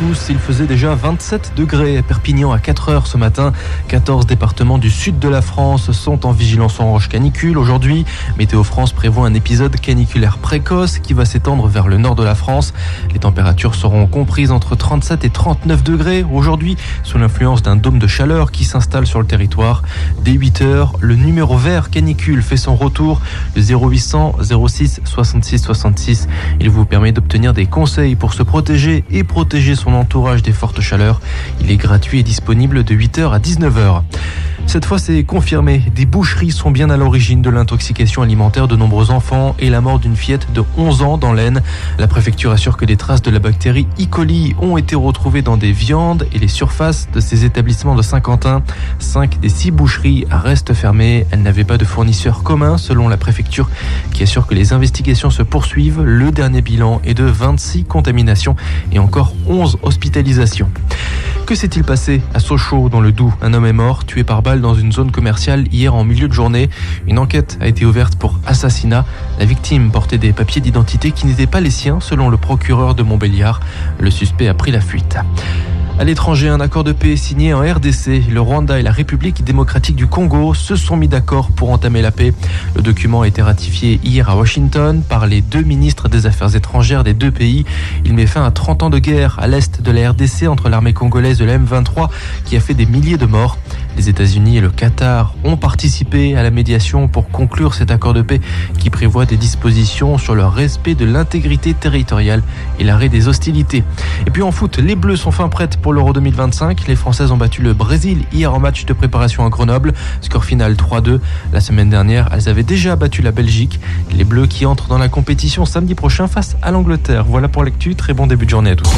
tous. Il faisait déjà 27 degrés à Perpignan à 4h ce matin. 14 départements du sud de la France sont en vigilance orange canicule. Aujourd'hui, Météo France prévoit un épisode caniculaire précoce qui va s'étendre vers le nord de la France. Les températures seront comprises entre 37 et 39 degrés. Aujourd'hui, sous l'influence d'un dôme de chaleur qui s'installe sur le territoire. Dès 8h, le numéro vert canicule fait son retour. Le 0800 06 66 66. Il vous permet d'obtenir des conseils pour se protéger et protéger son entourage des fortes chaleurs. Il est gratuit et disponible de 8h à 19h. Cette fois, c'est confirmé. Des boucheries sont bien à l'origine de l'intoxication alimentaire de nombreux enfants et la mort d'une fillette de 11 ans dans l'Aisne. La préfecture assure que des traces de la bactérie E. coli ont été retrouvées dans des viandes et les surfaces de ces établissements de Saint-Quentin. 5 des 6 boucheries restent fermées. Elles n'avaient pas de fournisseurs communs, selon la préfecture, qui assure que les investigations se poursuivent. Le dernier bilan est de 26 contaminations et encore 11 hospitalisations. Que s'est-il passé à Sochaux, dans le Doubs? Un homme est mort, tué par balle dans une zone commerciale hier en milieu de journée. Une enquête a été ouverte pour assassinat. La victime portait des papiers d'identité qui n'étaient pas les siens, selon le procureur de Montbéliard. Le suspect a pris la fuite. À l'étranger, un accord de paix est signé en RDC. Le Rwanda et la République démocratique du Congo se sont mis d'accord pour entamer la paix. Le document a été ratifié hier à Washington par les 2 ministres des Affaires étrangères des 2 pays. Il met fin à 30 ans de guerre à l'est de la RDC entre l'armée congolaise et la M23 qui a fait des milliers de morts. Les États-Unis et le Qatar ont participé à la médiation pour conclure cet accord de paix qui prévoit des dispositions sur le respect de l'intégrité territoriale et l'arrêt des hostilités. Et puis en foot, les Bleus sont fin prêtes pour l'Euro 2025. Les Françaises ont battu le Brésil hier en match de préparation à Grenoble. Score final 3-2. La semaine dernière, elles avaient déjà battu la Belgique. Les Bleus qui entrent dans la compétition samedi prochain face à l'Angleterre. Voilà pour l'actu. Très bon début de journée à tous.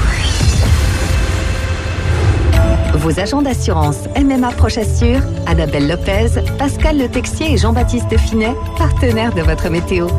Vos agents d'assurance MMA Proche Assure, Annabelle Lopez, Pascal Le Texier et Jean-Baptiste Finet, partenaires de votre météo.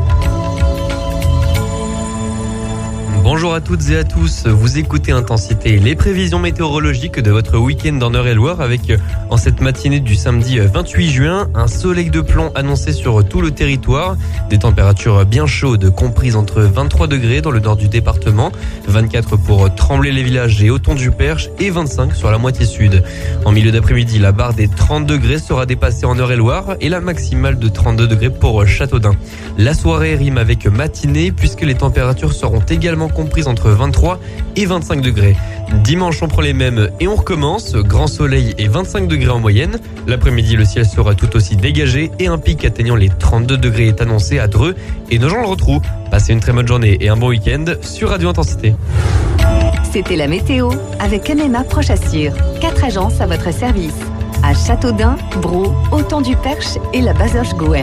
Bonjour à toutes et à tous, vous écoutez Intensité, les prévisions météorologiques de votre week-end en Eure-et-Loire avec, en cette matinée du samedi 28 juin, un soleil de plomb annoncé sur tout le territoire, des températures bien chaudes comprises entre 23 degrés dans le nord du département, 24 pour Tremblay-les-Villages et Othon-du-Perche et 25 sur la moitié sud. En milieu d'après-midi, la barre des 30 degrés sera dépassée en Eure-et-Loire et la maximale de 32 degrés pour Châteaudun. La soirée rime avec matinée puisque les températures seront également comprises entre 23 et 25 degrés. Dimanche, on prend les mêmes et on recommence. Grand soleil et 25 degrés en moyenne. L'après-midi, le ciel sera tout aussi dégagé et un pic atteignant les 32 degrés est annoncé à Dreux et Nogent-le-Rotrou. Passez une très bonne journée et un bon week-end sur Radio Intensité. C'était la météo avec MMA Proche Assure. 4 agences à votre service. À Châteaudun, Brou, Othon-du-Perche et la Bazoche-Gouet.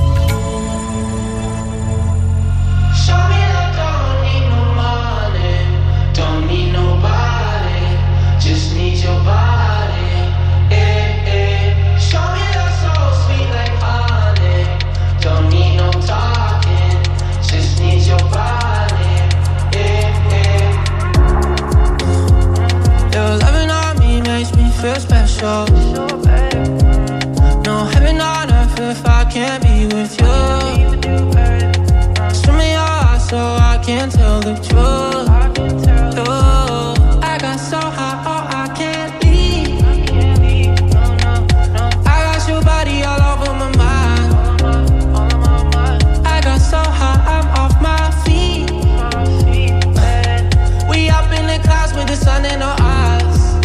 Feel special. No heaven on earth if I can't be with you. Show me your eyes so I can tell the truth. Oh, I got so high, oh, I can't leave. I got your body all over my mind. I got so high, I'm off my feet. We up in the clouds with the sun in our eyes.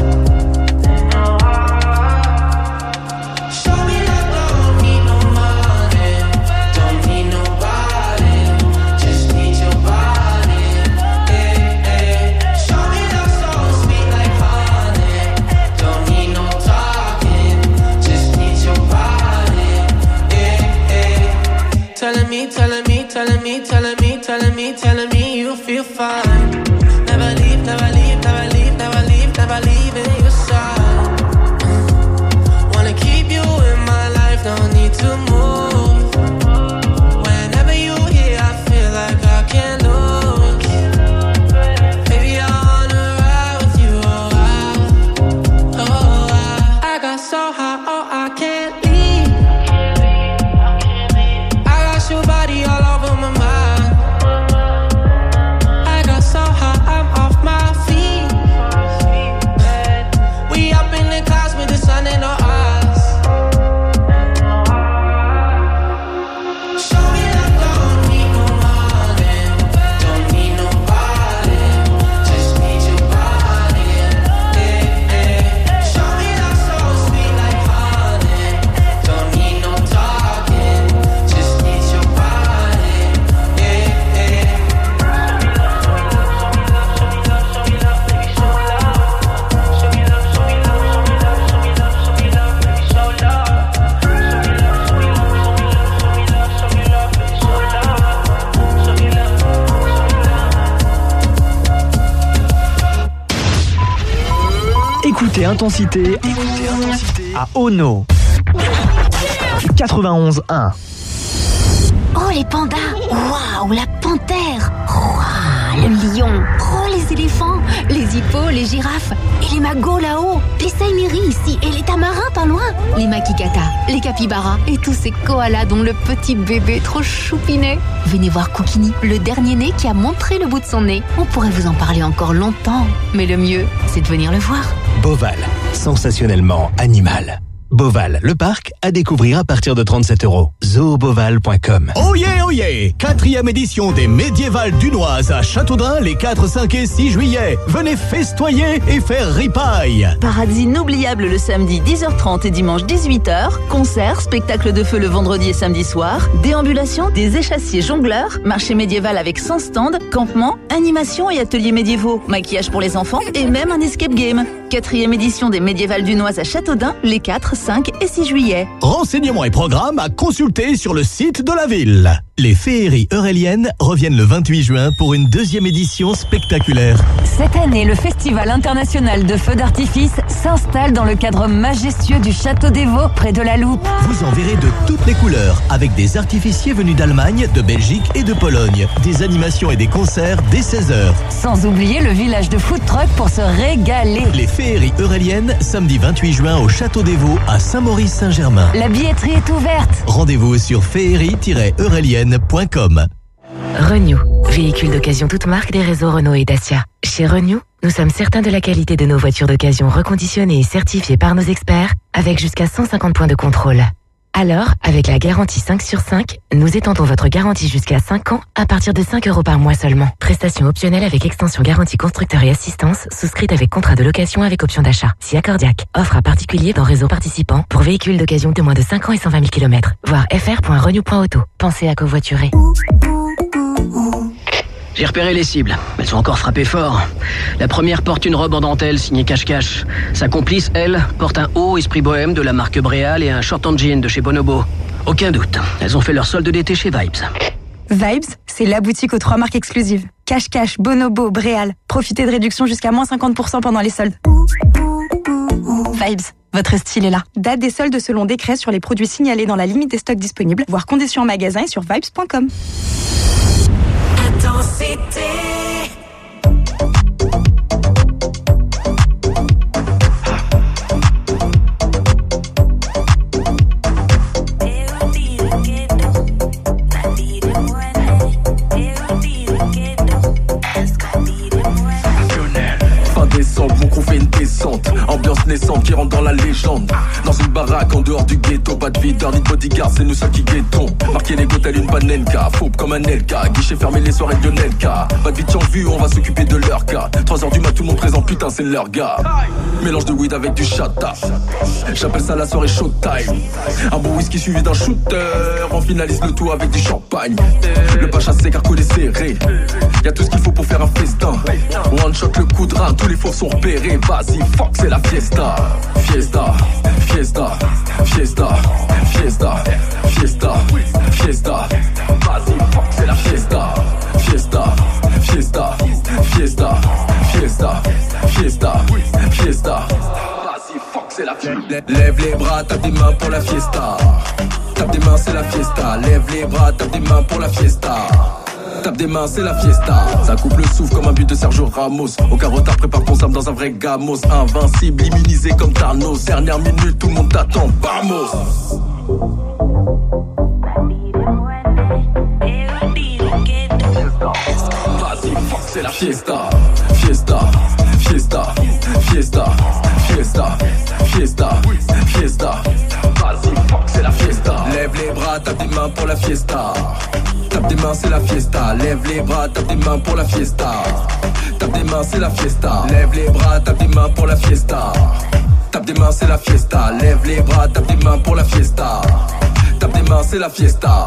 Telling me you feel fine. Never leave, never leave, never leave, never leave, never leaving your side. Wanna keep you in my life, don't need to move. Whenever you here, I feel like I can't lose. Baby, I wanna ride with you, I got so high, oh, I can't leave. I got your body all over my mind. So high, I'm off my feet. Écoutez Intensité à Ono. 91.1. Oh, les pandas! Waouh, la panthère! Waouh, le lion! Oh, les éléphants! Les hippos, les girafes! Et les magos là-haut! Les saïmiris ici! Et les tamarins pas loin! Les makikata, les capybaras et tous ces koalas dont le petit bébé est trop choupinet! Venez voir Koukini, le dernier né qui a montré le bout de son nez. On pourrait vous en parler encore longtemps, mais le mieux, c'est de venir le voir. Beauval, sensationnellement animal. Beauval, le parc, à découvrir à partir de 37 €. Zooboval.com. Oh yeah, oh yeah! 4e édition des Médiévales Dunoises à Châteaudun les 4, 5 et 6 juillet. Venez festoyer et faire ripaille. Parades inoubliables le samedi 10h30 et dimanche 18h. Concerts, spectacles de feu le vendredi et samedi soir. Déambulation des échassiers jongleurs. Marché médiéval avec 100 stands. Campement, animation et ateliers médiévaux. Maquillage pour les enfants et même un escape game. 4e édition des Médiévales Dunoises à Châteaudun les 4, 5 et 6 juillet. Renseignements et programmes à consulter sur le site de la ville. Les féeries euréliennes reviennent le 28 juin pour une 2e édition spectaculaire. Cette année, le Festival international de feux d'artifice s'installe dans le cadre majestueux du Château des Vaux, près de la Loupe. Vous en verrez de toutes les couleurs, avec des artificiers venus d'Allemagne, de Belgique et de Pologne. Des animations et des concerts dès 16h. Sans oublier le village de food truck pour se régaler. Les féeries euréliennes, samedi 28 juin au Château des Vaux à Saint-Maurice-Saint-Germain. La billetterie est ouverte. Rendez-vous sur féerie-eurélienne.com. Renew, véhicule d'occasion toute marque des réseaux Renault et Dacia. Chez Renew, nous sommes certains de la qualité de nos voitures d'occasion reconditionnées et certifiées par nos experts, avec jusqu'à 150 points de contrôle. Alors, avec la garantie 5 sur 5, nous étendons votre garantie jusqu'à 5 ans à partir de 5 € par mois seulement. Prestation optionnelle avec extension garantie constructeur et assistance, souscrite avec contrat de location avec option d'achat. Si accordiaque. Offre à particulier dans réseau participant pour véhicules d'occasion de moins de 5 ans et 120 000 km. Voir fr.renew.auto. Pensez à covoiturer. J'ai repéré les cibles. Elles sont encore frappées fort. La première porte une robe en dentelle signée Cache-Cache. Sa complice, elle, porte un haut esprit bohème de la marque Bréal et un short en jean de chez Bonobo. Aucun doute, elles ont fait leur solde d'été chez Vibes. Vibes, c'est la boutique aux 3 marques exclusives. Cache-Cache, Bonobo, Bréal. Profitez de réduction jusqu'à moins 50% pendant les soldes. Vibes, votre style est là. Date des soldes selon décret sur les produits signalés dans la limite des stocks disponibles. Voir conditions en magasin et sur vibes.com. Intensité. Fin décembre, mon crew fait une descente. Ambiance naissante qui rentre dans la légende. Dans une baraque en dehors du ghetto. Pas de videur ni de bodyguard, c'est nous seuls qui guettons. Marquer les tel une panenka, fauve comme un Elka. Guichet fermé les soirées de Lionelka. Pas de bitch en vue, on va s'occuper de leur cas. 3h du mat, tout le monde présent, putain c'est leur gars. Mélange de weed avec du chata. J'appelle ça la soirée showtime. Un bon whisky suivi d'un shooter. On finalise le tout avec du champagne. Le pacha c'est carcolé serré. Y'a tout ce qu'il faut pour faire un festin. One shot le coup de rein, tous les faux sont repérés. Vas-y fuck c'est la fiesta. Fiesta, fiesta, fiesta, fiesta, fiesta, fiesta. Vas-y fuck c'est la fiesta. Fiesta, fiesta, fiesta, fiesta, fiesta, fiesta. Vas-y fuck c'est la fiesta. Lève les bras, tape des mains pour la fiesta. Tape des mains c'est la fiesta. Lève les bras, tape des mains pour la fiesta. Tape des mains, c'est la fiesta. Ça coupe le souffle comme un but de Sergio Ramos. Aucun retard, prépare ton sable dans un vrai gamos. Invincible, immunisé comme Thanos. Dernière minute, tout le monde t'attend, vamos. Vas-y, fuck, c'est la fiesta. Fiesta, fiesta, fiesta, fiesta, fiesta, fiesta. Vas-y, fuck, c'est la fiesta. Lève les bras, tape des mains pour la fiesta. Tape des mains, c'est la fiesta. Lève les bras, tape des mains pour la fiesta. Tape des mains, c'est la fiesta. Lève les bras, tape des mains pour la fiesta. Tape des mains, c'est la fiesta. Lève les bras, tape des mains pour la fiesta. Tape des mains, c'est la fiesta.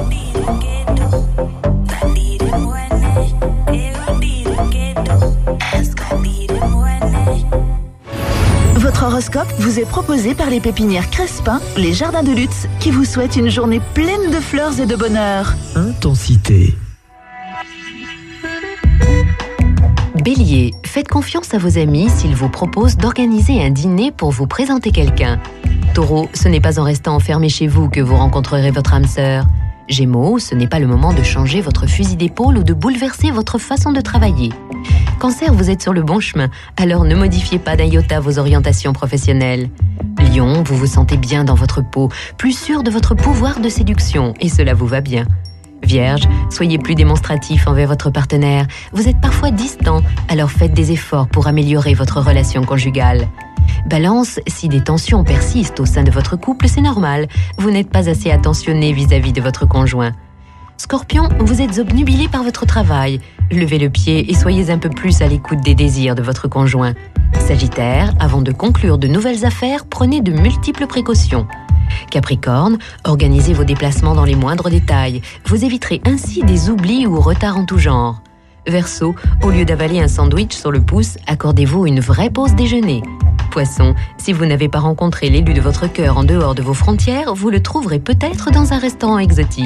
Votre horoscope vous est proposé par les pépinières Crespin, les jardins de Lutz, qui vous souhaitent une journée pleine de fleurs et de bonheur. Intensité. Bélier, faites confiance à vos amis s'ils vous proposent d'organiser un dîner pour vous présenter quelqu'un. Taureau, ce n'est pas en restant enfermé chez vous que vous rencontrerez votre âme sœur. Gémeaux, ce n'est pas le moment de changer votre fusil d'épaule ou de bouleverser votre façon de travailler. Cancer, vous êtes sur le bon chemin, alors ne modifiez pas d'un iota vos orientations professionnelles. Lion, vous vous sentez bien dans votre peau, plus sûr de votre pouvoir de séduction, et cela vous va bien. Vierge, soyez plus démonstratif envers votre partenaire. Vous êtes parfois distant, alors faites des efforts pour améliorer votre relation conjugale. Balance, si des tensions persistent au sein de votre couple, c'est normal. Vous n'êtes pas assez attentionné vis-à-vis de votre conjoint. Scorpion, vous êtes obnubilé par votre travail. Levez le pied et soyez un peu plus à l'écoute des désirs de votre conjoint. Sagittaire, avant de conclure de nouvelles affaires, prenez de multiples précautions. Capricorne, organisez vos déplacements dans les moindres détails. Vous éviterez ainsi des oublis ou retards en tout genre. Verseau, au lieu d'avaler un sandwich sur le pouce, accordez-vous une vraie pause déjeuner. Poisson, si vous n'avez pas rencontré l'élu de votre cœur en dehors de vos frontières, vous le trouverez peut-être dans un restaurant exotique.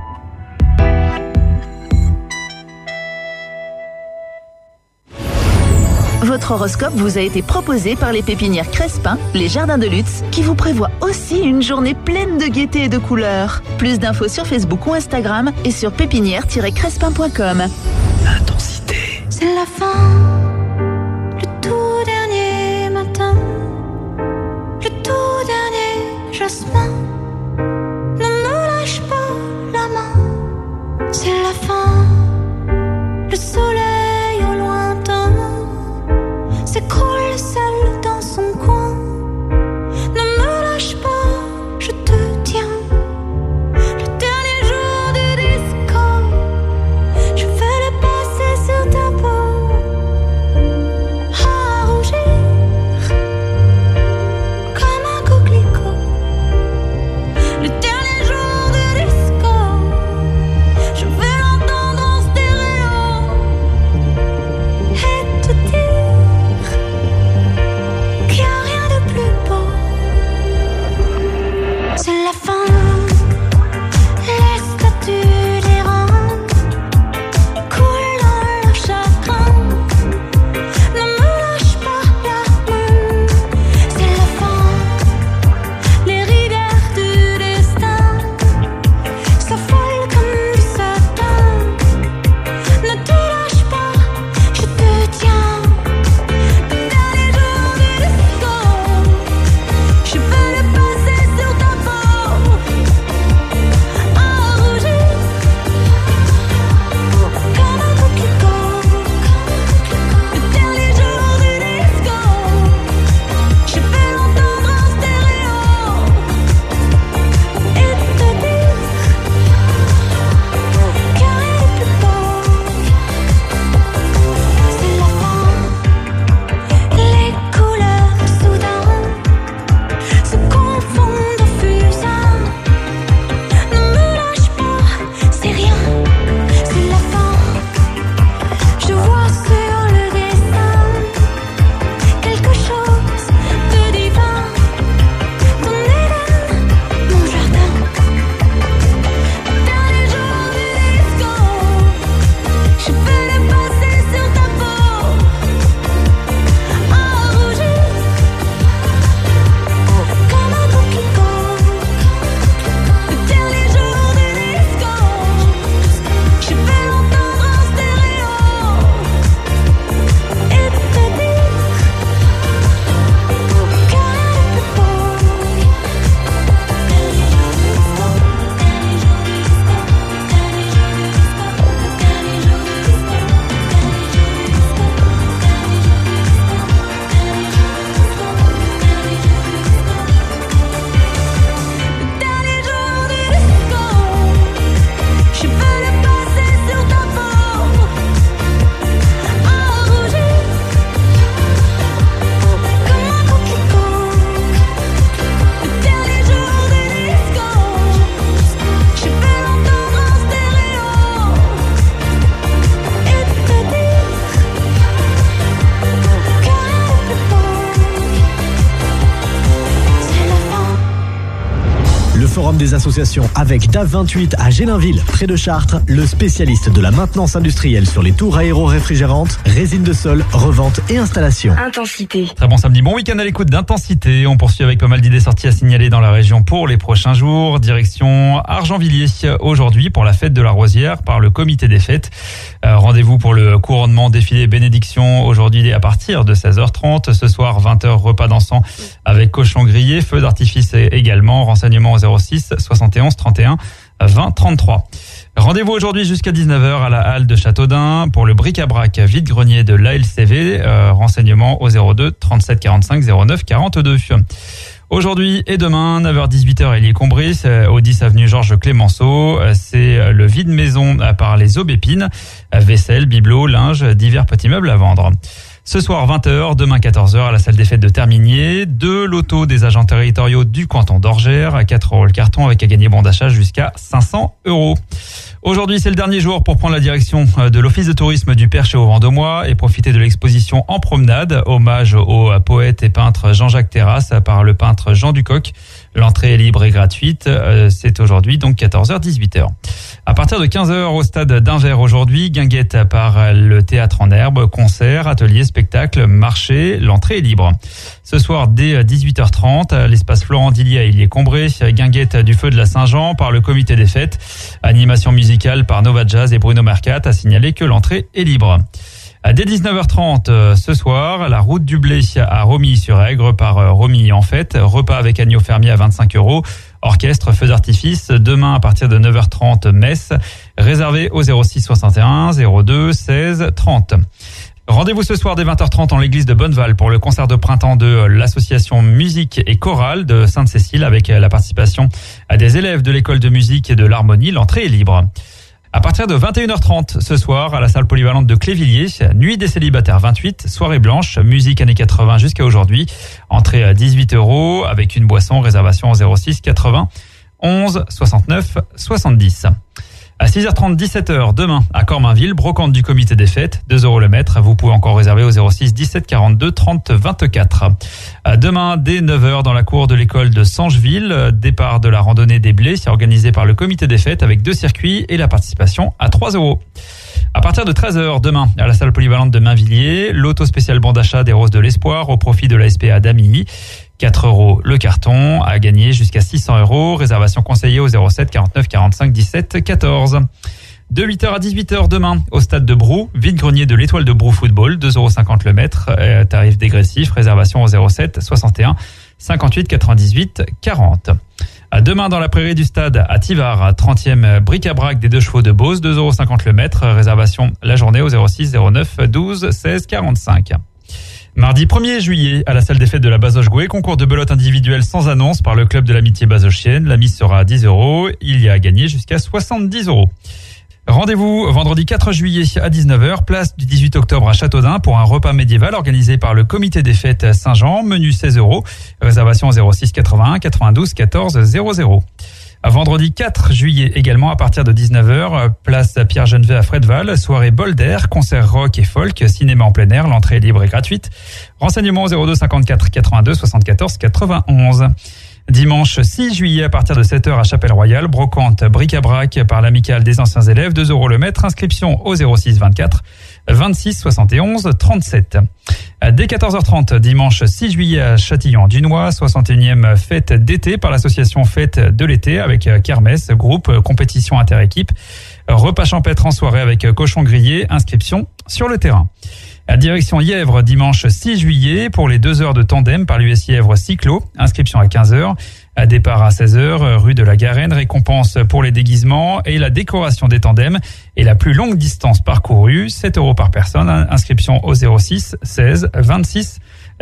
Votre horoscope vous a été proposé par les pépinières Crespin, les jardins de Lutz, qui vous prévoient aussi une journée pleine de gaieté et de couleurs. Plus d'infos sur Facebook ou Instagram et sur pépinière-crespin.com. Intensité. C'est la fin, le tout dernier matin, le tout dernier jasmin. Ne me lâche pas la main, c'est la fin, le soleil au lointain s'écroule seul dans son coin. Ne me lâche pas, je te tiens. Le dernier jour du disco, je vais le passer sur ta peau, à rougir comme un coquelicot. Le dernier jour du disco, je vais l'entendre en stéréo. forum des associations avec DAF28 à Gélinville, près de Chartres, le spécialiste de la maintenance industrielle sur les tours aéro-réfrigérantes, résine de sol, revente et installation. Intensité. Très bon samedi, bon week-end à l'écoute d'Intensité. On poursuit avec pas mal d'idées sorties à signaler dans la région pour les prochains jours. Direction Argenvilliers aujourd'hui pour la fête de la Rosière par le comité des fêtes. Rendez-vous pour le couronnement, défilé, bénédiction aujourd'hui à partir de 16h30. Ce soir 20h, repas dansant avec cochon grillé, feu d'artifice également. Renseignements au 06 71 31 20 33. Rendez-vous aujourd'hui jusqu'à 19h à la halle de Châteaudun pour le bric-à-brac vide-grenier de l'ALCV. Renseignements au 02 37 45 09 42. Aujourd'hui et demain, 9h-18h, Hélier-Combray, au 10 avenue Georges Clémenceau. C'est le vide-maison par les Aubépines. Vaisselle, bibelots, linge, divers petits meubles à vendre. Ce soir 20h, demain 14h à la salle des fêtes de Terminier. 2 lotos des agents territoriaux du canton d'Orgères à 4 € le carton avec à gagner bon d'achat jusqu'à 500 €. Aujourd'hui, c'est le dernier jour pour prendre la direction de l'Office de tourisme du Perche et au Vendomois et profiter de l'exposition En promenade, hommage au poète et peintre Jean-Jacques Terrasse par le peintre Jean Ducoq. L'entrée est libre et gratuite. C'est aujourd'hui, donc 14h-18h. À partir de 15h au stade d'Invers aujourd'hui, guinguette par le théâtre en herbe, concert, atelier, spectacle, marché. L'entrée est libre. Ce soir, dès 18h30, à l'espace Florent Dillier à Hélier-Combray, guinguette du feu de la Saint-Jean par le comité des fêtes. Animation musicale par Nova Jazz et Bruno Mercat a signalé que l'entrée est libre. Dès 19h30 ce soir, la route du blé à Romilly-sur-Aigre par Romilly en fête. Repas avec agneau fermier à 25 €. Orchestre, feu d'artifice. Demain à partir de 9h30, messe. Réservé au 06 61 02 16 30. Rendez-vous ce soir dès 20h30 en l'église de Bonneval pour le concert de printemps de l'association musique et chorale de Sainte-Cécile avec la participation à des élèves de l'école de musique et de l'harmonie. L'entrée est libre. À partir de 21h30 ce soir, à la salle polyvalente de Clévilliers, Nuit des célibataires 28, soirée blanche, musique années 80 jusqu'à aujourd'hui. Entrée à 18 € avec une boisson, réservation au 06 80 11 69 70. À 6h30, 17h, demain, à Cormainville, brocante du comité des fêtes, 2 € le mètre. Vous pouvez encore réserver au 06 17 42 30 24. Demain, dès 9h, dans la cour de l'école de Sangeville, départ de la randonnée des blés, c'est organisé par le comité des fêtes avec 2 circuits et la participation à 3 €. À partir de 13h, demain, à la salle polyvalente de Mainvilliers, l'auto spécial bon d'achat des Roses de l'Espoir au profit de la SPA d'Amilly. 4 € le carton, à gagner jusqu'à 600 €. Réservation conseillée au 07 49 45 17 14. De 8h à 18h demain, au stade de Brou, vide-grenier de l'Étoile de Brou Football, 2,50 € le mètre, tarif dégressif, réservation au 07 61 58 98 40. Demain dans la prairie du stade à Tivard, 30e bric-à-brac des 2 chevaux de Beauce, 2,50 € le mètre, réservation la journée au 06 09 12 16 45. Mardi 1er juillet, à la salle des fêtes de la Bazoche-Gouet, concours de belote individuelle sans annonce par le club de l'amitié bazochienne. La mise sera à 10 €. Il y a à gagner jusqu'à 70 €. Rendez-vous vendredi 4 juillet à 19h, place du 18 octobre à Châteaudun pour un repas médiéval organisé par le comité des fêtes Saint-Jean, menu 16 €. Réservation au 06 81 92 14 00. Vendredi 4 juillet également à partir de 19h, place Pierre Genevet à Fredval, soirée bol d'air, concert rock et folk, cinéma en plein air, l'entrée est libre et gratuite. Renseignements au 02 54 82 74 91. Dimanche 6 juillet à partir de 7h à Chapelle-Royale, brocante bric-à-brac par l'amicale des anciens élèves, 2 € le mètre, inscription au 06 24 26 71 37. Dès 14h30, dimanche 6 juillet à Châtillon-Dunois, 61e fête d'été par l'association Fête de l'été avec kermesse, groupe, compétition inter-équipe, repas champêtre en soirée avec cochon grillé, inscription sur le terrain. À direction Yèvre, dimanche 6 juillet, pour les 2 heures de tandem par l'US Yèvre Cyclo. Inscription à 15h. À départ à 16h, rue de la Garenne. Récompense pour les déguisements et la décoration des tandems. Et la plus longue distance parcourue, 7 € par personne. Inscription au 06 16 26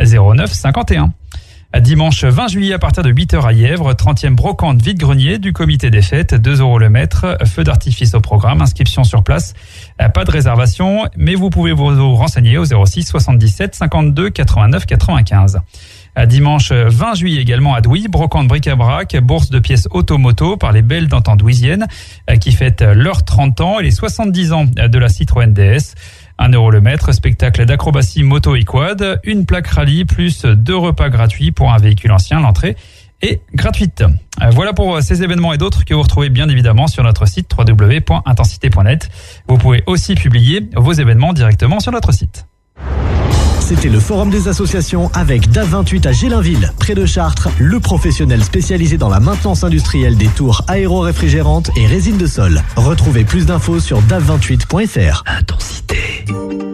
09 51. Dimanche 20 juillet à partir de 8h à Yèvre, 30e brocante vide-grenier du comité des fêtes, 2 € le mètre, feu d'artifice au programme, inscription sur place, pas de réservation, mais vous pouvez vous renseigner au 06 77 52 89 95. Dimanche 20 juillet également à Douy, brocante bric-à-brac, bourse de pièces automoto par les belles d'antan douisiennes qui fêtent leurs 30 ans et les 70 ans de la Citroën DS. 1 € le mètre, spectacle d'acrobatie moto et quad, une plaque rallye plus 2 repas gratuits pour un véhicule ancien. L'entrée et gratuite. Voilà pour ces événements et d'autres que vous retrouvez bien évidemment sur notre site www.intensité.net. Vous pouvez aussi publier vos événements directement sur notre site. C'était le Forum des associations avec DAF28 à Gélinville, près de Chartres, le professionnel spécialisé dans la maintenance industrielle des tours aéro-réfrigérantes et résines de sol. Retrouvez plus d'infos sur DAF28.fr. Intensité.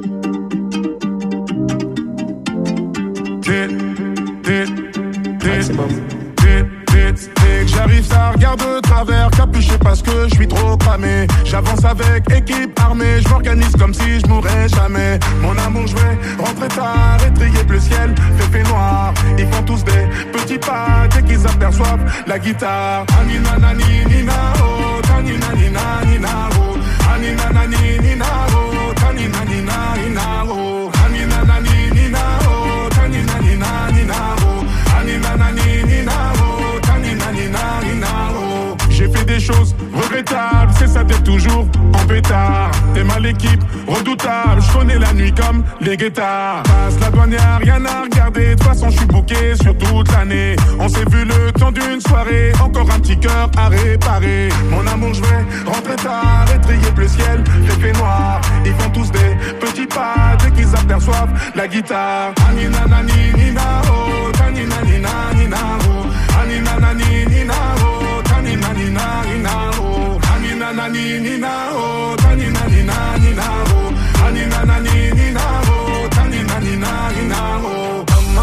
J'arrive, ça regarde de travers, capuché parce que je suis trop cramé. J'avance avec équipe armée, je m'organise comme si je mourrais jamais. Mon amour, je vais rentrer tard, étrier le ciel, fait noir. Ils font tous des petits pas dès qu'ils aperçoivent la guitare. Anina nani nina oh, tanina nina nina oh, anina nani nina oh, tanina nina nina oh, anina nani nina oh, tanina nina nina oh, anina nani nina oh. J'ai fait des choses regrettables, c'est ça d'être toujours en pétard. T'es mal équipe, redoutable, je connais la nuit comme les guettards. Passe la douane, y'a rien à regarder, de toute façon je suis booké sur toute l'année. On s'est vu le temps d'une soirée, encore un petit cœur à réparer. Mon amour, je vais rentrer tard, étrier le ciel, fait noir. Ils font tous des petits pas dès qu'ils aperçoivent la guitare. Anina nani nina oh, tanina nina nina oh, anina nani nina oh, tanina nina nina oh, anina nani nina oh, tanina nina nina oh, anina nani nina oh, tanina nina nina oh.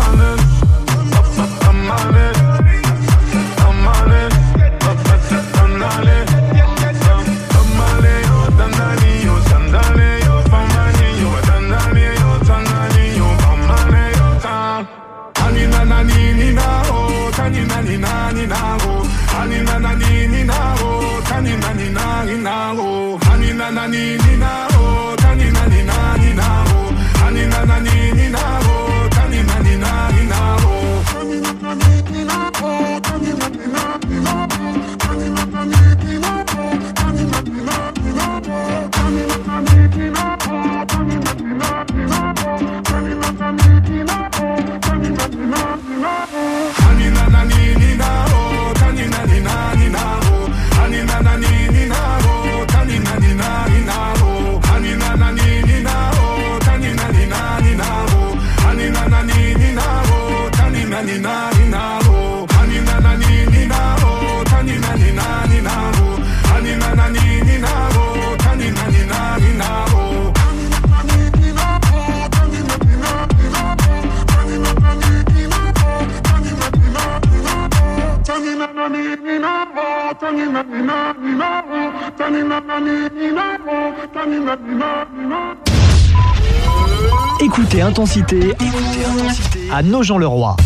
Écoutez Intensité à Nogent-le-Roi.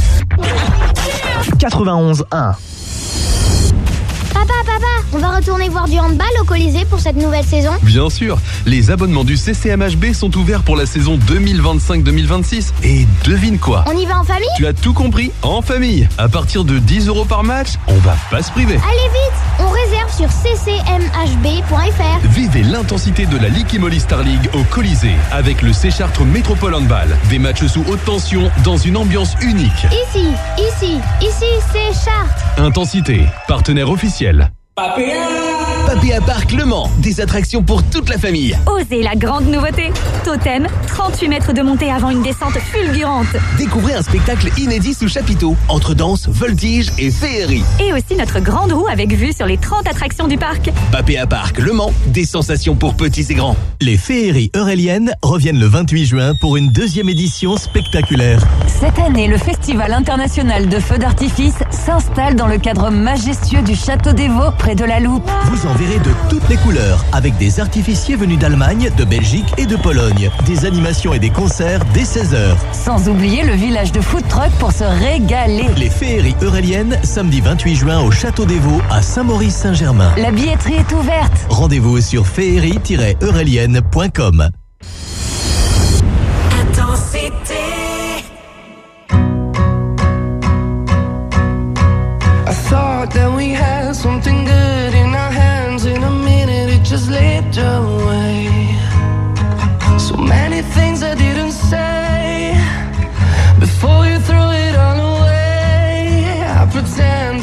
91.1. Papa, on va retourner voir du handball au Colisée pour cette nouvelle saison? Bien sûr, les abonnements du CCMHB sont ouverts pour la saison 2025-2026. Et devine quoi? On y va en famille? Tu as tout compris, en famille. À partir de 10 € par match, on va pas se priver. Allez vite, on réserve sur ccmhb.fr. Vivez l'intensité de la Ligue Imoli Star League au Colisée avec le C Chartres Métropole Handball. Des matchs sous haute tension dans une ambiance unique. Ici, c'est Chartres. Intensité, partenaire officiel. Papéa Park Le Mans, des attractions pour toute la famille. Osez la grande nouveauté. Totem, 38 mètres de montée avant une descente fulgurante. Découvrez un spectacle inédit sous chapiteau, entre danse, voltige et féerie. Et aussi notre grande roue avec vue sur les 30 attractions du parc. Papéa Park Le Mans, des sensations pour petits et grands. Les féeries euréliennes reviennent le 28 juin pour une deuxième édition spectaculaire. Cette année, le Festival international de feux d'artifice s'installe dans le cadre majestueux du Château des Vaux, près de la Loupe. Vous en verrez de toutes les couleurs, avec des artificiers venus d'Allemagne, de Belgique et de Pologne. Des animations et des concerts dès 16h. Sans oublier le village de food truck pour se régaler. Les féeries euréliennes, samedi 28 juin au Château des Vaux à Saint-Maurice-Saint-Germain. La billetterie est ouverte. Rendez-vous sur féerie-eurélienne.com. Intensité. I thought that we had something good in our hands. In a minute it just slipped away. So many things I didn't say before you threw it all away. I pretend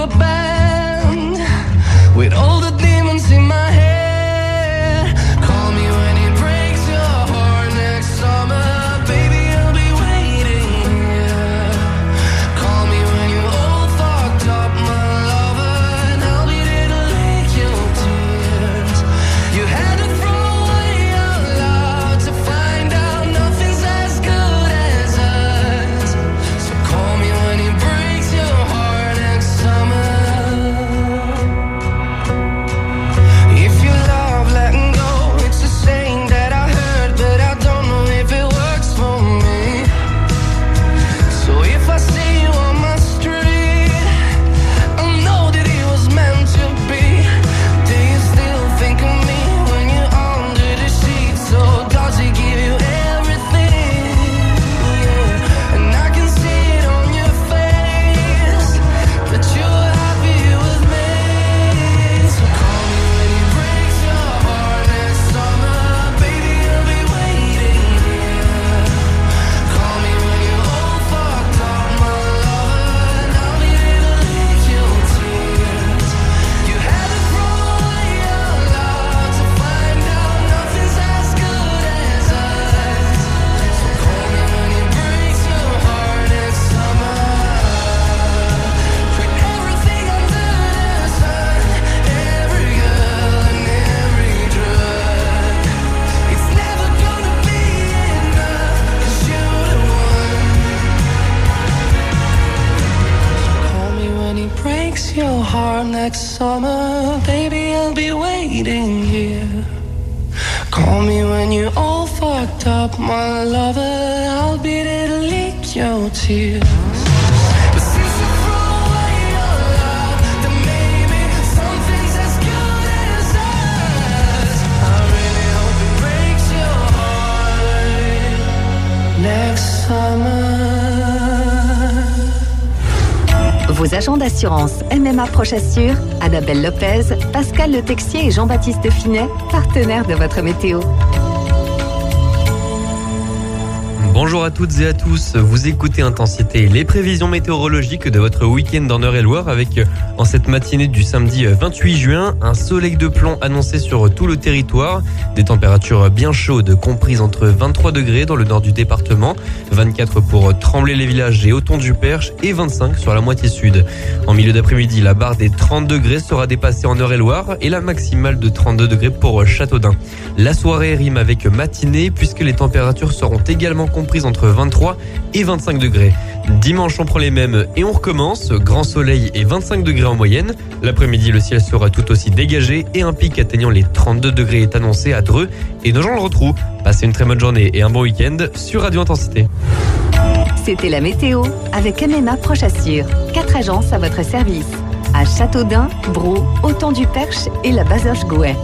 a band with all the demons in my head. Call me when it breaks your heart next summer, baby, I'll be waiting here. Call me when you're all fucked up, my lover, and I'll be there to lick your tears. You had to throw away your love to find out nothing's as good as us. So call me when it breaks your heart next summer. If you love letting go, it's a saying that I heard, but I don't know if it works for me. So if I see you on my street, I know that it was meant to be. Do you still think of me when you're under the sheets? Or does he give you everything? Yeah. And I can see it on your face that you're happy with me. So call me when he breaks your heart next summer, baby, I'll be waiting here. Call me when you're all fucked up, my lover, and I'll be there to lick your tears. You had to throw away your love to find out nothing's as good as us. So call me when he breaks your heart next summer. Put everything under the sun, every girl and every drug. It's never gonna be enough, 'cause you're the one. Call me when he breaks your heart next summer, baby, I'll be waiting here. Call me when you're all fucked up, my lover, I'll be there to lick your tears. But since you throw away your love, then maybe something's as good as us. I really hope it breaks your heart next summer. Vos agents d'assurance MMA Prochassure, Annabelle Lopez, Pascal Le Texier et Jean-Baptiste Finet, partenaires de votre météo. Bonjour à toutes et à tous, vous écoutez Intensité, les prévisions météorologiques de votre week-end en Eure-et-Loire avec, en cette matinée du samedi 28 juin, un soleil de plomb annoncé sur tout le territoire, des températures bien chaudes comprises entre 23 degrés dans le nord du département, 24 pour Tremblay-les-Villages et Othon-du-Perche et 25 sur la moitié sud. En milieu d'après-midi, la barre des 30 degrés sera dépassée en Eure-et-Loire et la maximale de 32 degrés pour Châteaudun. La soirée rime avec matinée puisque les températures seront également comprises entre 23 et 25 degrés. Dimanche, on prend les mêmes et on recommence. Grand soleil et 25 degrés en moyenne. L'après-midi, le ciel sera tout aussi dégagé et un pic atteignant les 32 degrés est annoncé à Dreux et Nogent-le-Rotrou. Passez une très bonne journée et un bon week-end sur Radio Intensité. C'était la météo avec MMA Prochassure. 4 agences à votre service. À Châteaudun, Braux, Othon-du-Perche et la Bazoche-Gouet.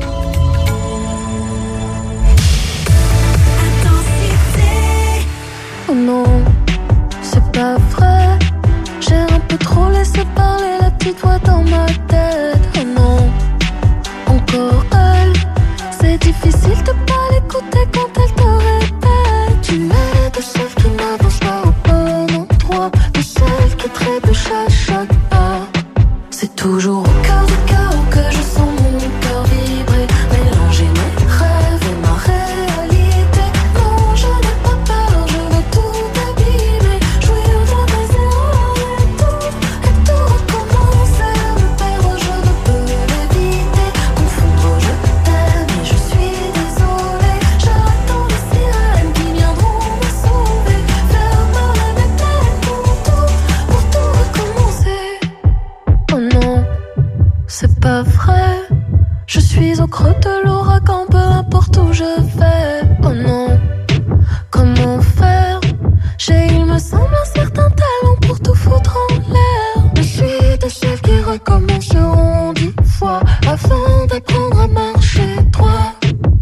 Oh non, c'est pas vrai. J'ai un peu trop laissé parler la petite voix dans ma tête. Oh non, encore elle. C'est difficile de pas l'écouter quand elle te répète. Tu es de celles qui n'avancent pas au bon endroit, de celles qui trébuchent à chaque pas. C'est toujours au cœur du chaos que je sens mon cœur vibrer, mélanger mes rêves et ma réalité. Non, je n'ai pas peur, je vais tout abîmer, jouir de mes erreurs et tout recommencer. Me perdre, je ne peux l'éviter, confondre, je t'aime et je suis désolée. J'attends les sirènes qui viendront me sauver, faire parler mes peines pour tout recommencer. Oh non, c'est pas vrai. Je suis au creux de l'ouragan, peu importe où je vais. Oh non, comment faire? J'ai, il me semble, un certain talent pour tout foutre en l'air. Je suis de celles qui recommenceront 10 fois avant d'apprendre à marcher droit.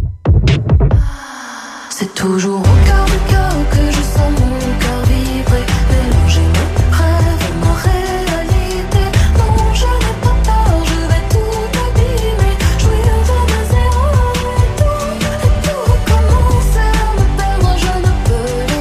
C'est toujours au cœur du chaos que je sens mon cœur vibrer, mélanger mes rêves et ma réalité. Non, je n'ai pas peur, je vais tout abîmer, jouir de mes erreurs et tout recommencer. Me perdre, je ne peux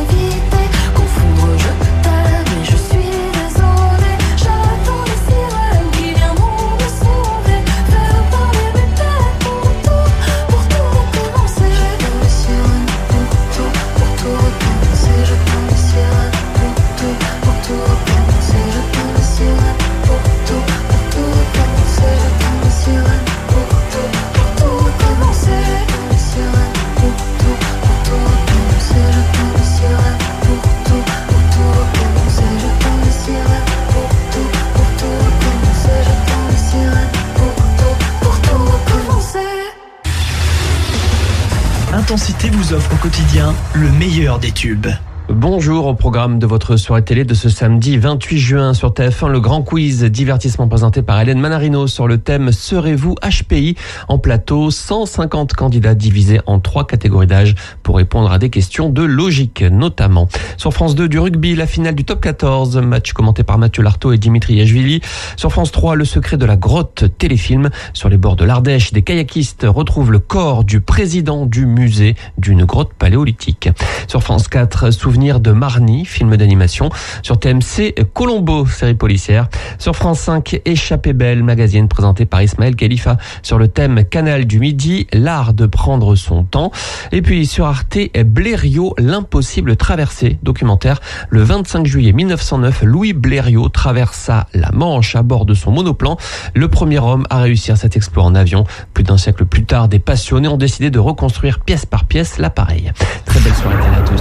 Intensité vous offre au quotidien le meilleur des tubes. Bonjour, au programme de votre soirée télé de ce samedi 28 juin sur TF1, le grand quiz divertissement présenté par Hélène Manarino sur le thème Serez-vous HPI? En plateau, 150 candidats divisés en 3 catégories d'âge pour répondre à des questions de logique notamment. Sur France 2 du rugby, la finale du top 14, match commenté par Mathieu Lartaud et Dimitri Yachvili. Sur France 3, le secret de la grotte téléfilm. Sur les bords de l'Ardèche, des kayakistes retrouvent le corps du président du musée d'une grotte paléolithique. Sur France 4, Souvenirs de Marny, film d'animation. Sur TMC, Colombo, série policière. Sur France 5, Échappée belle, magazine présenté par Ismaël Khalifa sur le thème Canal du Midi, l'art de prendre son temps. Et puis sur Arte, Blériot, l'impossible traversée, documentaire. Le 25 juillet 1909, Louis Blériot traversa la Manche à bord de son monoplan. Le premier homme à réussir cet exploit en avion. Plus d'un siècle plus tard, des passionnés ont décidé de reconstruire pièce par pièce l'appareil. Très belle soirée à tous.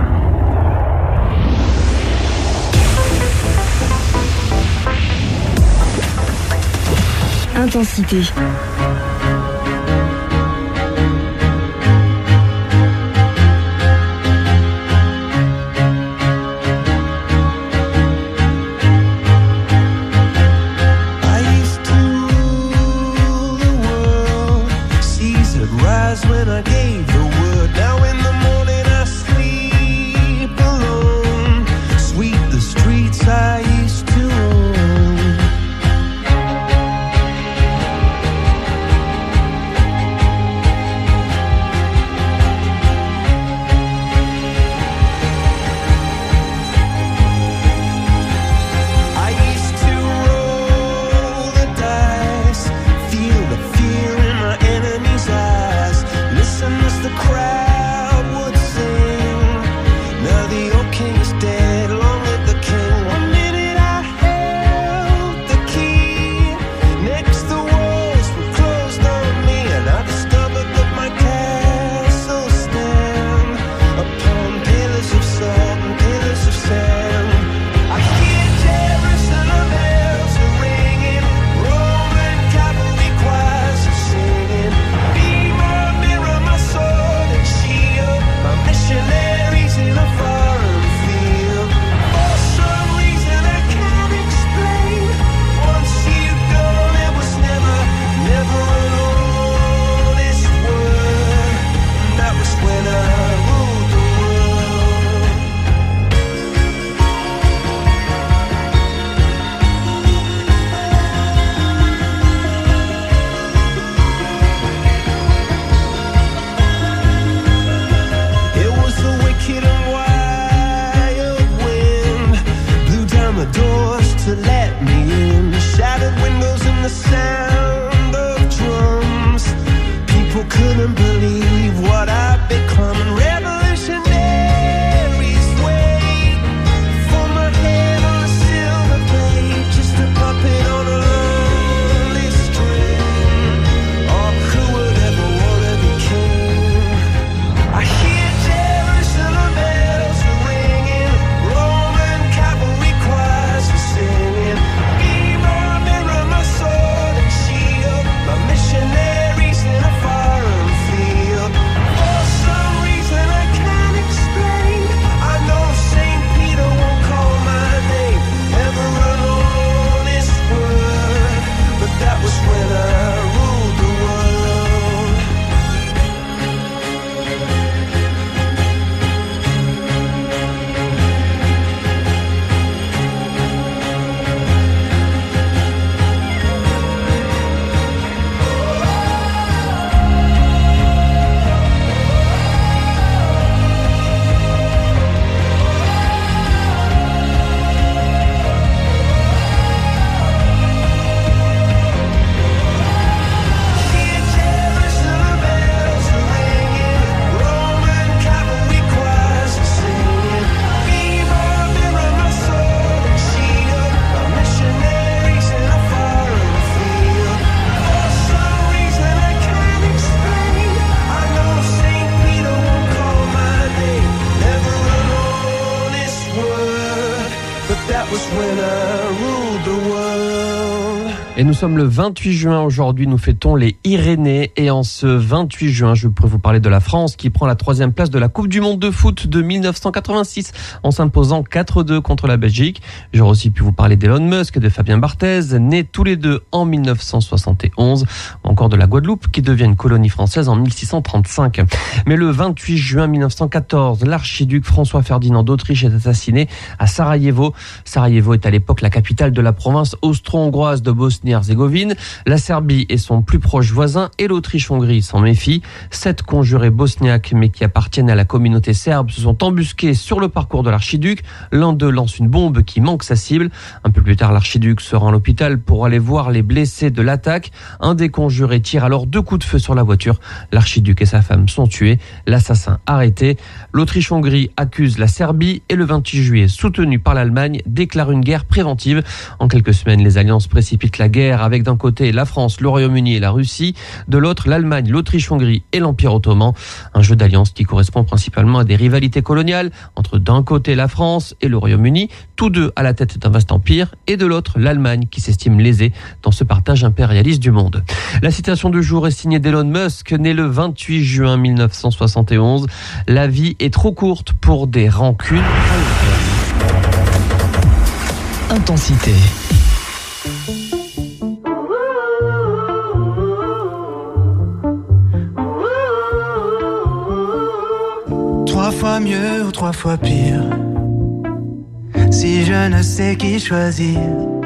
Intensité. Et nous sommes le 28 juin aujourd'hui, nous fêtons les Irénées. Et en ce 28 juin, je pourrais vous parler de la France qui prend la 3e place de la Coupe du Monde de foot de 1986 en s'imposant 4-2 contre la Belgique. J'aurais aussi pu vous parler d'Elon Musk et de Fabien Barthez, nés tous les deux en 1971, ou encore de la Guadeloupe qui devient une colonie française en 1635. Mais le 28 juin 1914, l'archiduc François-Ferdinand d'Autriche est assassiné à Sarajevo. Sarajevo est à l'époque la capitale de la province austro-hongroise de Bosnie-Herzégovine. La Serbie est son plus proche voisin et l'Autriche-Hongrie s'en méfie. 7 conjurés bosniaques mais qui appartiennent à la communauté serbe se sont embusqués sur le parcours de l'archiduc. L'un d'eux lance une bombe qui manque sa cible. Un peu plus tard, l'archiduc se rend à l'hôpital pour aller voir les blessés de l'attaque. Un des conjurés tire alors 2 coups de feu sur la voiture. L'archiduc et sa femme sont tués. L'assassin arrêté. L'Autriche-Hongrie accuse la Serbie et le 28 juillet, soutenu par l'Allemagne, déclare une guerre préventive. En quelques semaines, les alliances précipitent la guerre avec d'un côté la France, le Royaume-Uni et la Russie, de l'autre l'Allemagne, l'Autriche-Hongrie et l'Empire ottoman. Un jeu d'alliance qui correspond principalement à des rivalités coloniales entre d'un côté la France et le Royaume-Uni, tous deux à la tête d'un vaste empire, et de l'autre l'Allemagne qui s'estime lésée dans ce partage impérialiste du monde. La citation du jour est signée d'Elon Musk, né le 28 juin 1971. La vie est trop courte pour des rancunes. Intensité. Trois fois mieux ou 3 fois pire. Si je ne sais qui choisir,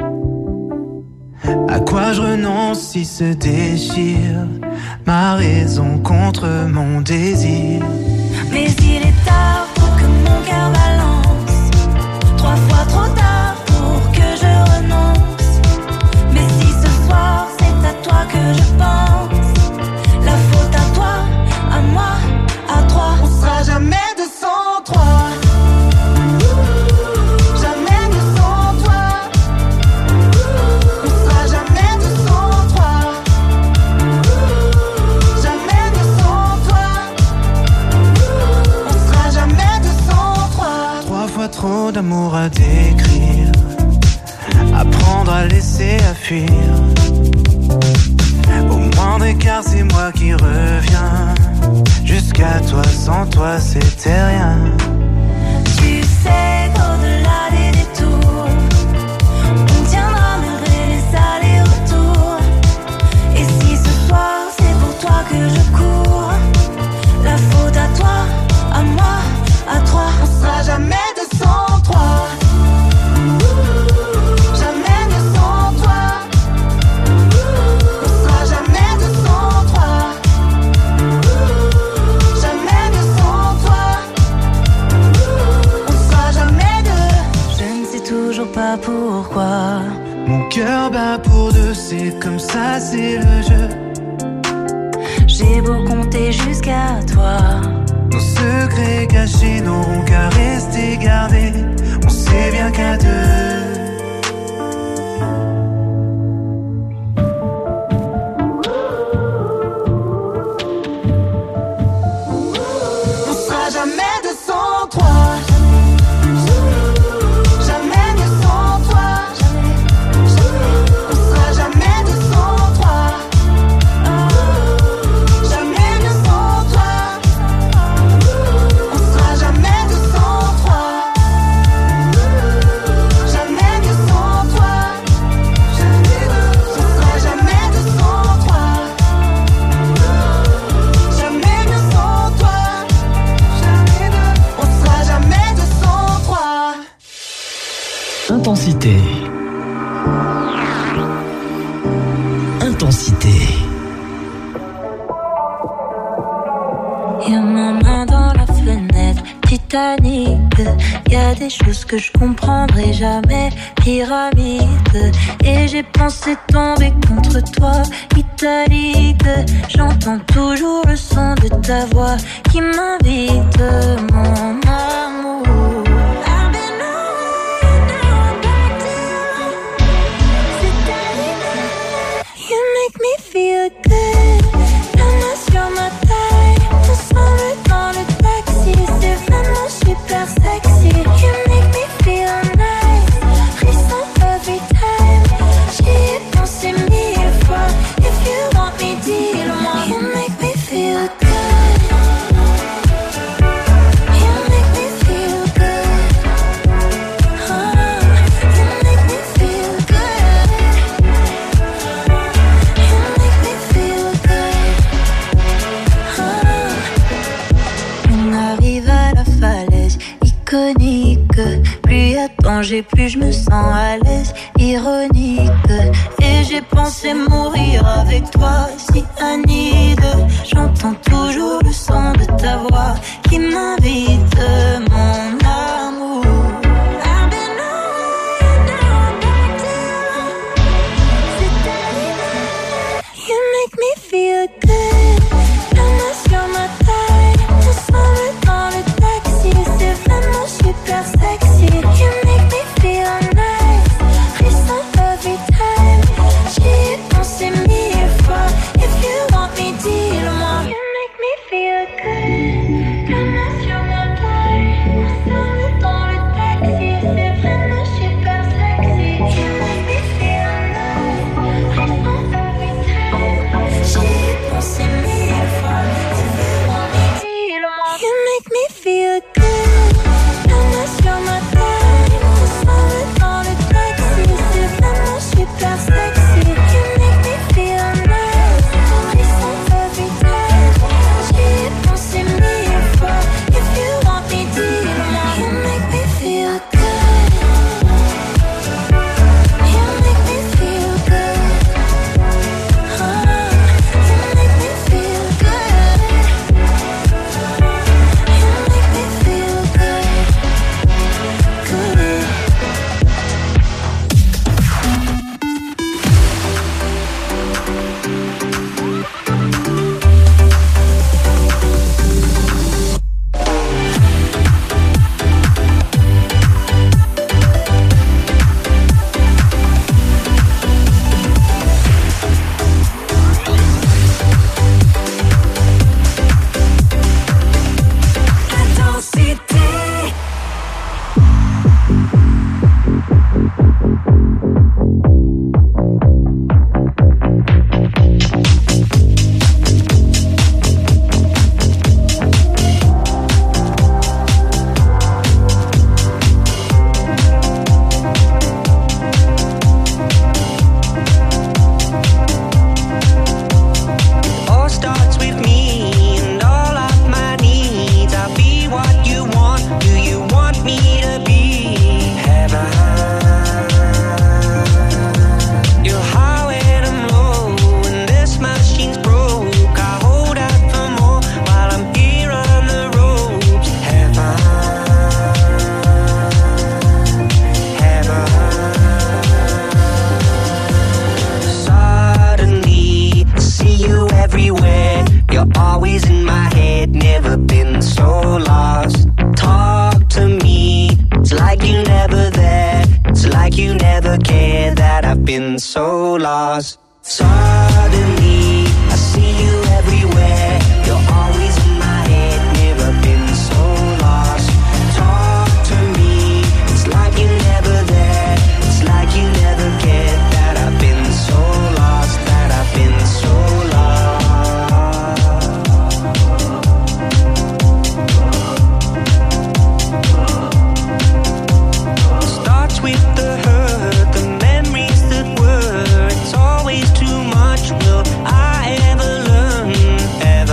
à quoi je renonce si se déchire ma raison contre mon désir. Mais il est tard pour que mon cœur balance, 3 fois trop tard pour que je renonce. Mais si ce soir c'est à toi que je pense, la faute à toi, à moi, à 3. On sera jamais 203. Jamais 203. On sera jamais 203. Jamais 203. On sera jamais 203. 3 fois trop d'amour à décrire, apprendre à laisser, à fuir. Au moindre écart, c'est moi qui reviens. Jusqu'à toi, sans toi, c'était rien. Tu sais qu'au-delà des détours, on tiendra malgré les allers-retours. Et si ce soir c'est pour toi que je cours, la faute à toi, à moi, à 3. On sera jamais 203. Jamais 203. On sera jamais 203. Jamais 203. On sera jamais deux. Je ne sais toujours pas pourquoi. Mon cœur bat pour 2, c'est comme ça, c'est le jeu. J'ai beau compter jusqu'à toi, Nos secrets cachés n'auront qu'à rester gardés. On sait bien qu'à 2. On sera jamais 203. Jamais 203. On sera jamais 203. Jamais 203. On sera jamais 203. Jamais 203. On sera jamais 203. Jamais 203. On sera jamais 203. Intensité. Intensité. Y'a ma main dans la fenêtre, Titanic. Y'a des choses que je comprendrai jamais, pyramide. Et j'ai pensé tomber contre toi, italique. J'entends toujours le son de ta voix qui m'invite, mon amour. I've been away, now I'm back to you. You make me feel good. La main sur ma taille, ensemble dans le taxi, c'est vraiment super sexy. You make me feel nice, frisson every time. J'y ai pensé. manger, plus je me sens à l'aise. Ironique. Et j'ai pensé mourir avec toi, cyanide. J'entends toujours le son de ta voix qui m'invite, mon amour. I've been on, now I'm back to you. C'est terminé. You make me feel good. Maman sur ma taille, ensemble dans le taxi. C'est vraiment super sexy. You make me feel nice. Frisson every time. J'y ai pensé 1000 fois. If you want me, dis-le-moi. You make me feel good. Maman sur ma taille, ensemble dans le taxi. C'est vraiment super sexy. You make me feel nice. Frisson every time. J'y ai pensé 1000 fois. If you want me, dis-le-moi. You make me feel good. Maman sur ma taille, ensemble dans le taxi. C'est vraiment super sexy. You make me feel nice. Frisson every time. J'y ai pensé 1000 fois. If you want me, dis-le-moi. You make me feel good. You make me feel good. You make me feel good. You make me feel good. Good. All starts with me and all of my needs. I'll be what you want. Do you want me to be? Heaven. You're high when I'm low, and this machine's broke. I hold out for more while I'm here on the ropes. Heaven. Heaven. Suddenly, I see you everywhere. You're always in my head, never been so lost. Talk to me, it's like you're never there. It's like you never cared that I've been so lost. Suddenly, I see you everywhere. You're always in my head, never been so lost. Talk to me, it's like you're never there. It's like you never cared that I've been so lost, that I've been so lost. Starts with the hurt, the memories that were. It's always too much. Will I ever learn? Ever?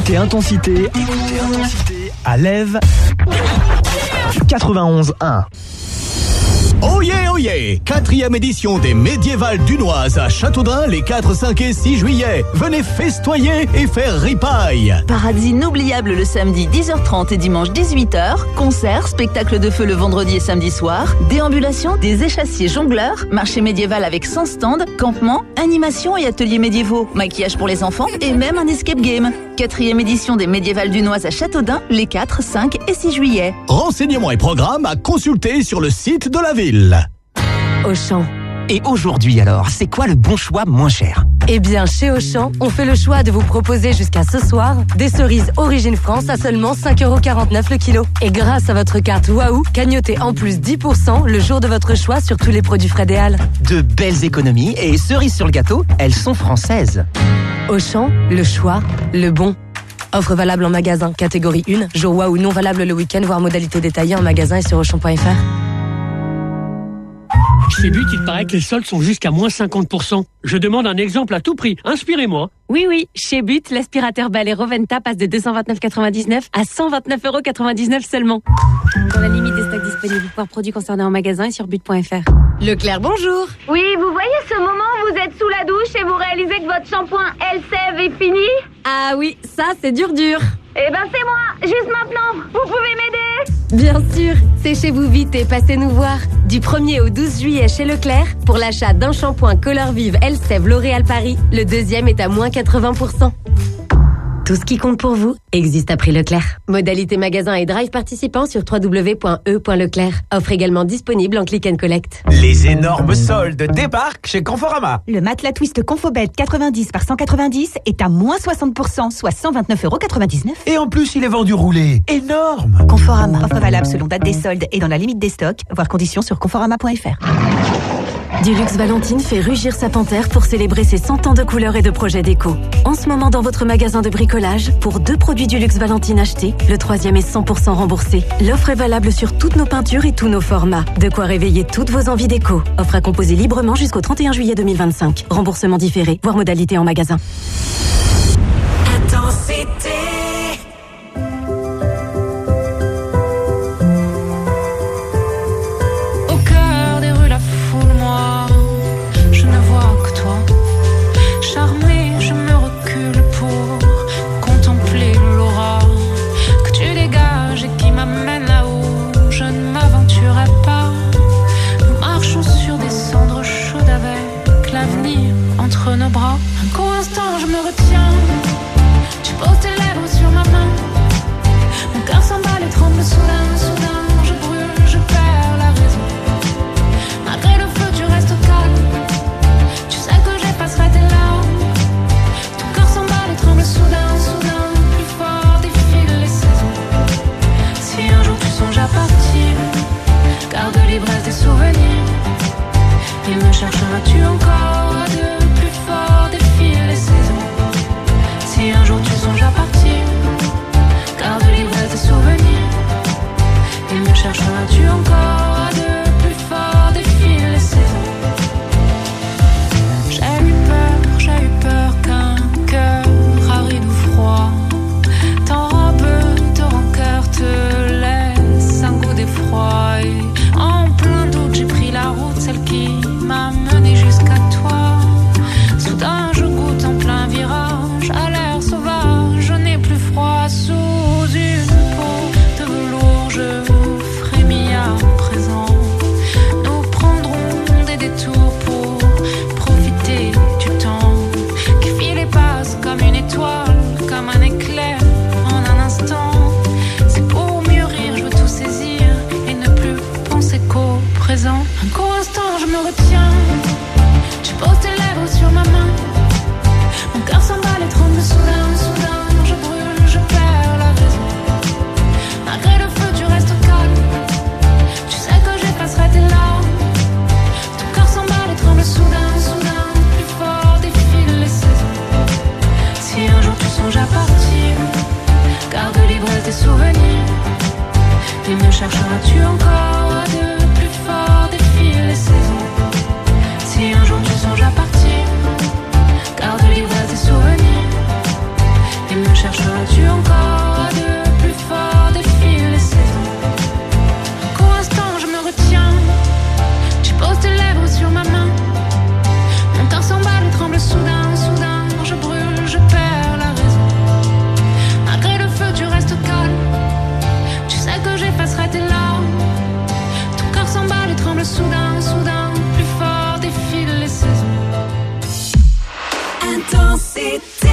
Écoutez Intensité à l'Ève 91.1. Oh yeah, 4e édition des Médiévales dunoises à Châteaudun les 4, 5 et 6 juillet. Venez festoyer et faire ripaille. Paradis inoubliable le samedi 10h30 et dimanche 18h. Concert, spectacle de feu le vendredi et samedi soir. Déambulation, des échassiers jongleurs. Marché médiéval avec 100 stands. Campement, animation et ateliers médiévaux. Maquillage pour les enfants et même un escape game. 4e édition des Médiévales dunoises à Châteaudun les 4, 5 et 6 juillet. Renseignements et programmes à consulter sur le site de la ville. Auchan. Et aujourd'hui alors, c'est quoi le bon choix moins cher? Eh bien, chez Auchan, on fait le choix de vous proposer jusqu'à ce soir des cerises Origine France à seulement 5,49€ le kilo. Et grâce à votre carte Waouh, cagnotez en plus 10% le jour de votre choix sur tous les produits Fred et Al. De belles économies et cerises sur le gâteau, elles sont françaises. Auchan, le choix, le bon. Offre valable en magasin, catégorie 1, jour Waouh non valable le week-end, voire modalité détaillée en magasin et sur Auchan.fr. Chez But, il paraît que les soldes sont jusqu'à moins 50%. Je demande un exemple à tout prix. Inspirez-moi. Oui, chez But, l'aspirateur balai Roventa passe de 229,99 à 129,99€ seulement. Dans la limite des stocks disponibles, voire produits concernés en magasin et sur but.fr. Leclerc, bonjour. Oui, vous voyez ce moment où vous êtes sous la douche et vous réalisez que votre shampoing Elseve est fini? Ah oui, ça c'est dur. Eh ben c'est moi, juste maintenant. Vous pouvez m'aider? Bien sûr, séchez-vous vite et passez nous voir. Du 1er au 12 juillet chez Leclerc, pour l'achat d'un shampoing Color Vive Elseve L'Oréal Paris, le deuxième est à moins 80%. Tout ce qui compte pour vous existe à prix Leclerc. Modalité magasin et drive participants sur www.e.leclerc. Offre également disponible en click and collect. Les énormes soldes débarquent chez Conforama. Le matelas Twist Confobed 90 par 190 est à moins 60%, soit 129,99€. Et en plus, il est vendu roulé. Énorme. Conforama. Offre valable selon date des soldes et dans la limite des stocks. Voir conditions sur conforama.fr. Dulux Valentine fait rugir sa panthère pour célébrer ses 100 ans de couleurs et de projets déco. En ce moment, dans votre magasin de bricolage, pour 2 produits Dulux Valentine achetés, le 3e est 100% remboursé. L'offre est valable sur toutes nos peintures et tous nos formats. De quoi réveiller toutes vos envies déco. Offre à composer librement jusqu'au 31 juillet 2025. Remboursement différé, voire modalité en magasin. Intensité. Nos bras. Un court instant, je me retiens. Tu poses tes lèvres Intensité.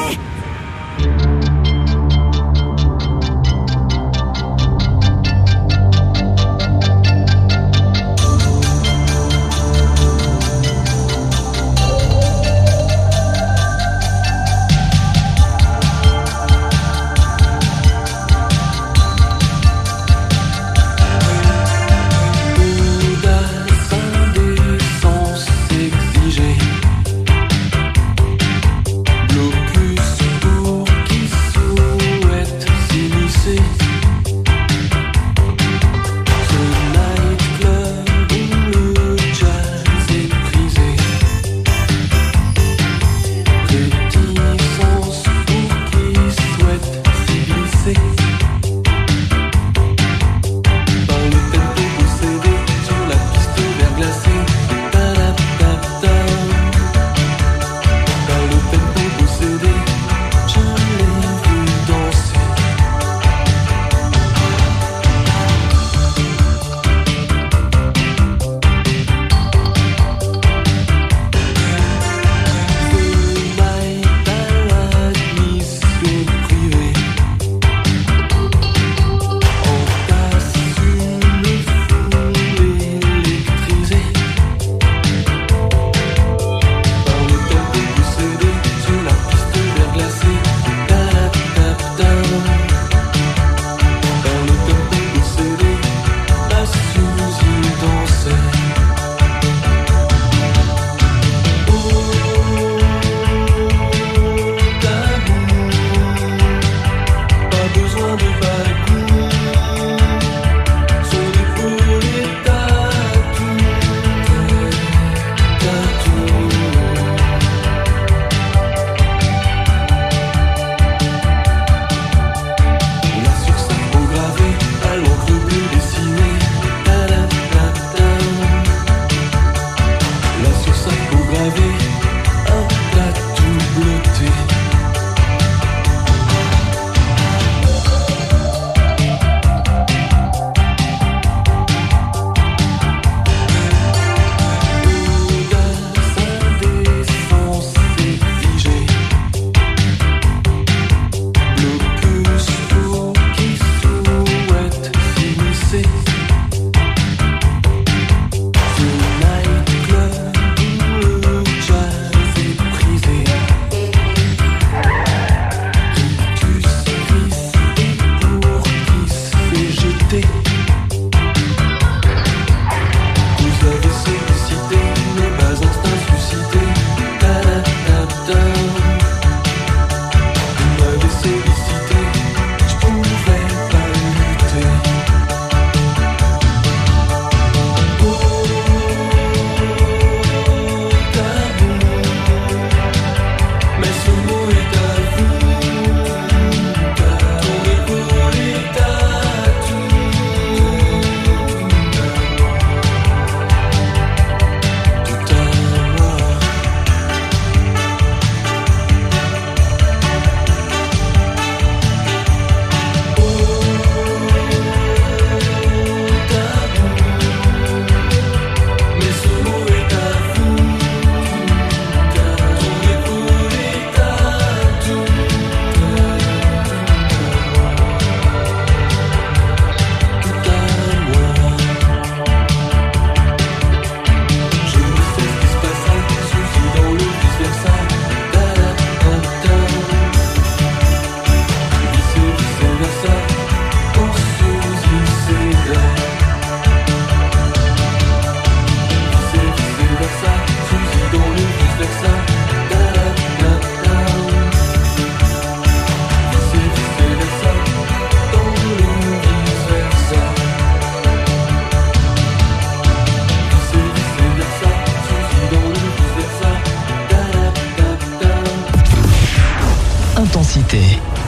Intensité.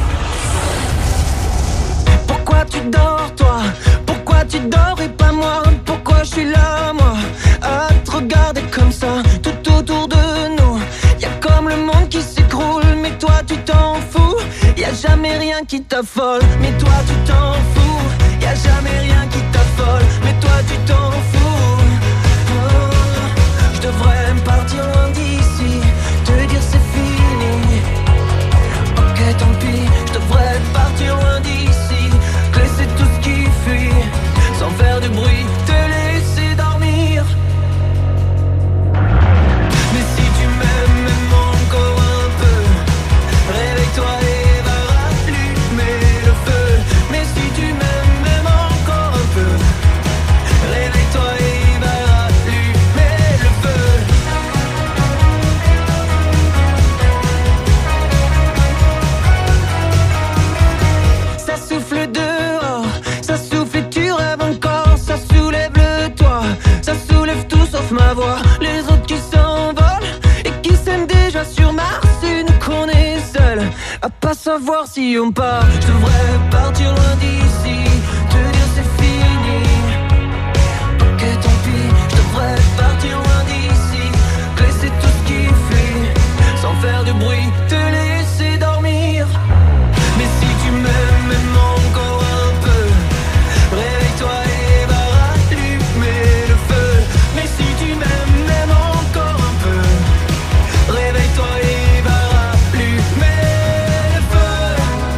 Pourquoi tu dors toi? Pourquoi tu dors et pas moi? Pourquoi je suis là moi à te regarder comme ça tout autour de nous? Y'a comme le monde qui s'écroule, mais toi tu t'en fous. Y'a jamais rien qui t'affole, mais toi tu t'en fous. Y'a jamais rien qui t'affole, mais toi tu t'en fous. Je devrais partir loin d'ici, te dire c'est fini. savoir si on part. Je devrais partir loin d'ici, te dire c'est fini. Ok, tant pis, je devrais partir loin d'ici, laisser tout ce qui fuit, sans faire de bruit, te laisser dormir. Mais si tu m'aimes, même encore un peu, réveille-toi et va rallumer le feu. Mais si tu m'aimes, même encore un peu, réveille-toi et va rallumer le feu.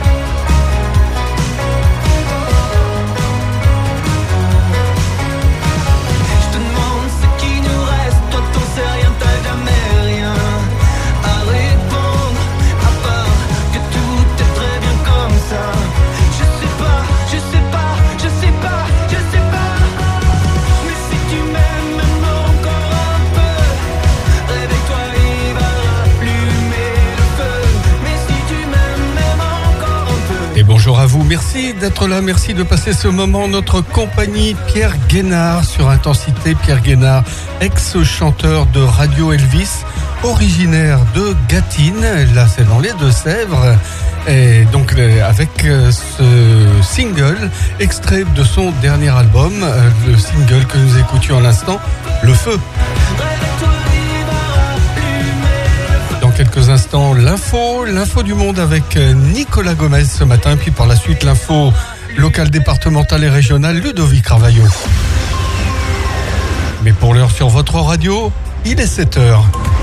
Je te demande ce qui nous reste, toi t'en sais rien, t'as jamais rien à répondre, à part que tout est très bien comme ça. Je sais pas, je sais pas, je sais pas, je sais pas. Mais si tu m'aimes même encore un peu, réveille-toi et va rallumer le feu. Mais si tu m'aimes même encore un peu. Et bonjour à vous, merci d'être là, merci de passer ce moment en notre compagnie. Pierre Guénard sur Intensité. Pierre Guénard, ex-chanteur de Radio Elvis, originaire de Gâtine, là c'est dans les Deux-Sèvres. Et donc avec ce single, extrait de son dernier album, le single que nous écoutions à l'instant, Le Feu. Dans quelques instants, l'info du monde avec Nicolas Gomez ce matin, puis par la suite l'info locale, départementale et régionale, Ludovic Ravaillot. Mais pour l'heure sur votre radio, il est 7h.